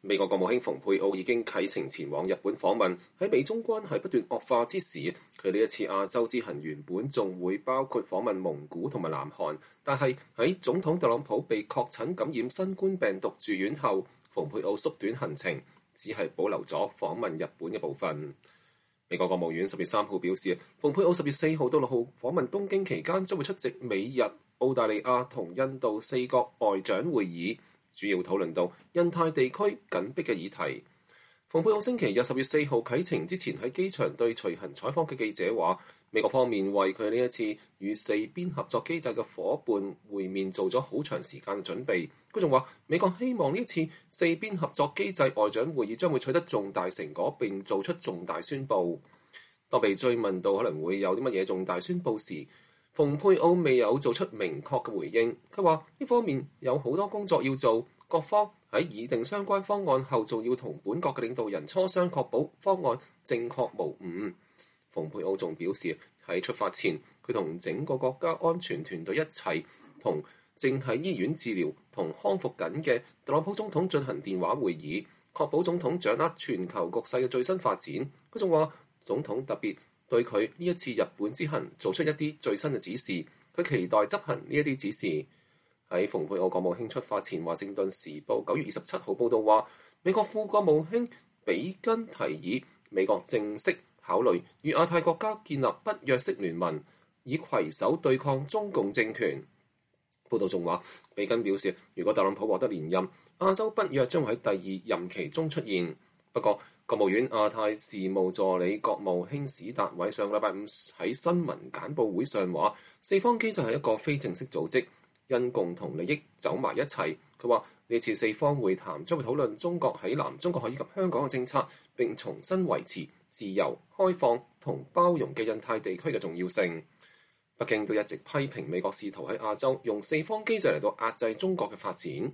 美國國務卿蓬佩奧已經啟程前往日本訪問。喺美中關係不斷惡化之時，佢呢一次亞洲之行原本仲會包括訪問蒙古同埋南韓，但係喺總統特朗普被確診感染新冠病毒住院後，蓬佩奧縮短行程，只係保留咗訪問日本嘅部分。美國國務院10月3號表示，蓬佩奧10月4號到6號訪問東京期間，將會出席美日、澳大利亞同印度4國外長會議，主要討論到印太地區緊迫嘅議題。蓬佩奧星期日10月4號啟程之前喺機場對隨行採訪嘅記者話，美國方面為佢呢一次與四邊合作機制嘅夥伴會面做咗好長時間嘅準備。佢仲話，美國希望呢次四邊合作機制外長會議將會取得重大成果並做出重大宣佈。當被追問到可能會有啲乜嘢重大宣佈時，蓬佩奧未有做出明確嘅回應。佢話呢方面有好多工作要做，各方喺擬定相關方案後，仲要同本國嘅領導人磋商，確保方案正確無誤。蓬佩奧仲表示，喺出發前，佢同整個國家安全團隊一齊同正喺醫院治療同康復緊嘅特朗普總統進行電話會議，確保總統掌握全球局勢嘅最新發展。佢仲話，總統特別對佢呢一次日本之行做出一啲最新嘅指示，佢期待執行呢一啲指示。喺蓬佩奧國務卿出發前，華盛頓時報9月27號報導話，美國副國務卿比根提議美國正式考慮與亞太國家建立不約式聯盟，以攜手對抗中共政權。報導仲話，比根表示，如果特朗普獲得連任，亞洲北約將會喺第二任期中出現。不過，國務院亞太事務助理國務卿史達偉上個禮拜5喺新聞簡報會上話，四方機制係一個非正式組織，因共同利益走埋一齊。佢話呢次四方會談將會討論中國喺南中國海以及香港嘅政策，並重新維持自由、開放同包容嘅印太地區嘅重要性。北京都一直批評美國試圖喺亞洲用四方機制嚟到壓制中國嘅發展。